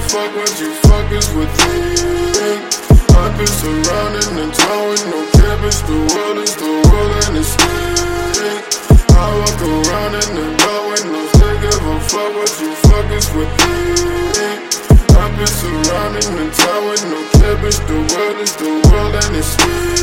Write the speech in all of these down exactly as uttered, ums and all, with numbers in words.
fuck what you fuckers would think. I've been surrounded in town with no campus. The world is the world and it's sick. I walk around in the dark with no stick. Give a fuck what you fuckers would think. I've been surrounded in town with no campus. The world is the world and it's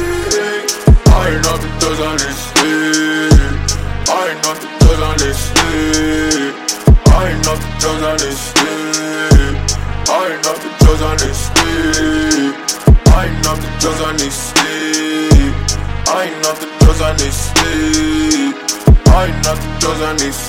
sick. I ain't off the doors on this stick. I ain't off the doors on this stick. I ain't off the doors on this stick. I ain't off the doors on this stick. I ain't off the doors on this stick. I ain't off the doors on this stick. I ain't off the doors on this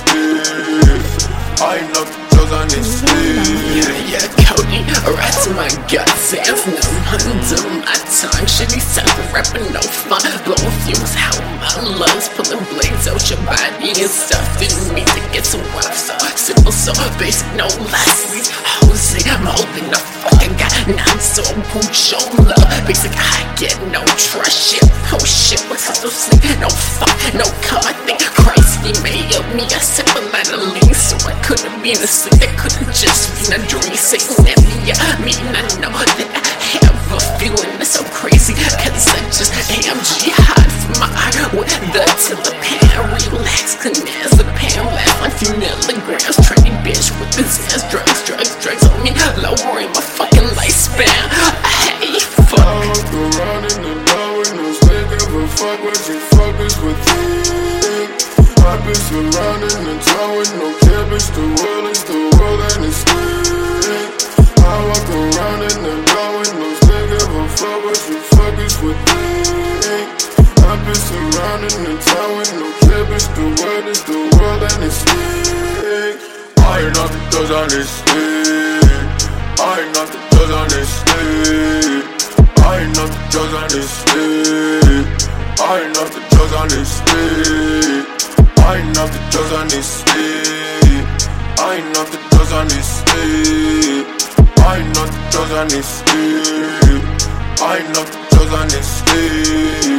stick. I ain't off the doors on this stick. Yeah, yeah, Cody, right to my guts. Hands numb under my tongue. Shitty sound rapping no fun. Blowing fumes out my lungs. Pulling blades out your body and stuff. Didn't mean to get so rough. So simple, so basic, no less. These hoes, I'm holding the fucking got nine, so I'm pooch on love. Basic, I get no trust shit. Oh shit, what's up, no sleep? No fuck, no come. I think Christ, he made of me. I sip a lot of lean, so I couldn't be in a sleep. It couldn't just be a dream. Sitting at me, I mean, I know that I have a feeling that's so crazy. Cause I just am jihad for my eye with the till the pan. Relax, clonazepam, laugh on few milligrams. Trendy bitch with this ass, drugs, drugs, drugs on me, lowering my fucking lifespan. Hey, fuck. I walk around in the dark with no stick. Give a fuck what you fuckers would think. I've been surrounded in town with no campus. The world is the world and it's sick. I walk around in the dark with no stick. Give a fuck what you fuckers would think. I've been surrounded in town with no campus. The world is the world and it's sick. I ain't off the doors on this stick. I ain't off the doors on this stick. I ain't off the doors on this stick. I ain't off the doors on this stick. I ain't off the doors on this stick. I ain't off the doors on this stick. I ain't off the doors on this stick. I ain't off the doors on this stick.